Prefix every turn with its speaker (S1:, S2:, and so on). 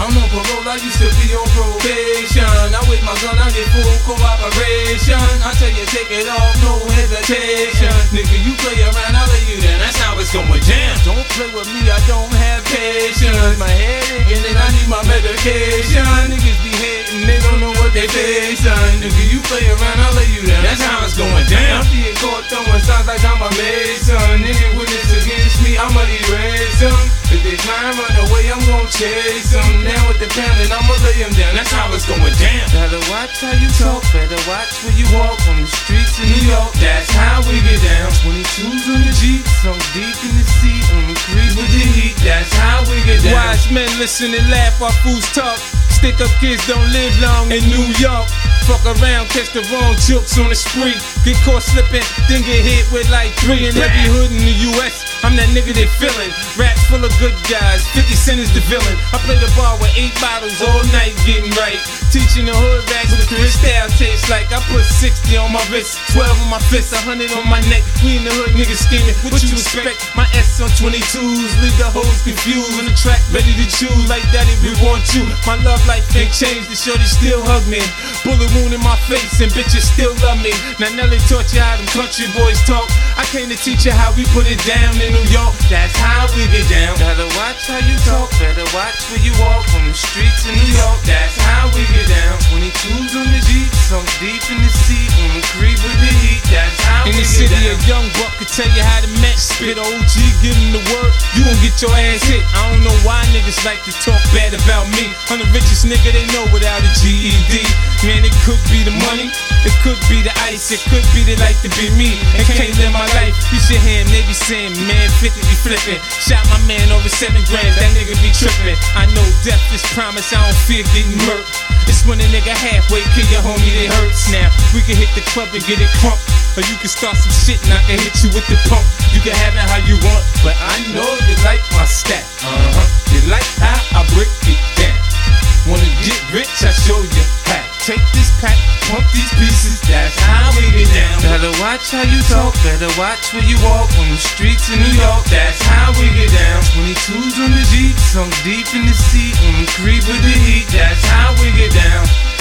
S1: I'm on parole, I used to be on probation. I with my gun, I get full cooperation. I tell you, take it off, no hesitation. Nigga, you play around, I'll lay you down. That's how it's going down. Don't play with me, I don't have patience. My head aching and I need my medication. Niggas be hating, they don't know what they face, son. Nigga, you play around, I'll lay you down. That's how it's going down. I'm being caught throwing signs like I'm a mason. Any witness against me, I'ma erase them. If they try and run away, I'm gon' chase them. Now with the pound and I'ma lay them down. That's how it's going down. Better watch how you talk, better watch where you walk on the streets of New York. That's how we get down. 22s on the Jeep, so deep in the seat, on the creep with the heat. That's how we get down.
S2: Wise men listen and laugh while fools talk. Stick up kids don't live long in New York. Fuck around, catch the wrong jokes on the spree. Get caught slipping, then get hit with like 3 in every hood in the US. I'm that nigga they feelin'. Raps full of good guys, 50 Cent is the villain. I play the bar with 8 bottles all night getting right. Teaching the hood rags what crystal tastes like. I put 60 on my wrist, 12 on my fist, 100 on my neck. We in the hood niggas scheming, what you expect? My S on 22s, leave the hoes confused. On the track, ready to choose, like daddy we want you. My love life ain't changed, the shorty still hug me. Bullet wound in my face and bitches still love me. Now Nelly taught you how them country boys talk. I came to teach you how we put it down in New York. That's how we get down. Better watch how you talk, better watch where you walk on the streets in New York. That's how we get down. 22s on the Jeep, so deep in the seat, on the creep with the heat. That's how we get down. In the city, a young buck could tell you how to match. Spit OG, give him the word, you gon' get your ass hit. I don't know why niggas like to talk bad about me. I'm the richest nigga they know without a GED. Man, it could be the money, it could be the ice, it could be they like to be me and can't live my life. You should hear him, they be saying, man, 50 be flipping. Shot my man over 7 grams, that nigga be tripping. I know death is promise, I don't fear getting murked. It's when a nigga halfway kill your homie, it hurts. Now, we can hit the club and get it crunk, or you can start some shit and I can hit you with the pump. You can have it how you want, but I know you like my stat. You like how I break it down. Wanna get rich, I show you how. Take this pack, pump these pieces, that's how we get down. Better watch how you talk, better watch where you walk on the streets of New York. That's how we get down. 22s on the Jeep, sunk deep in the seat, on the creep with the heat. That's how we get down.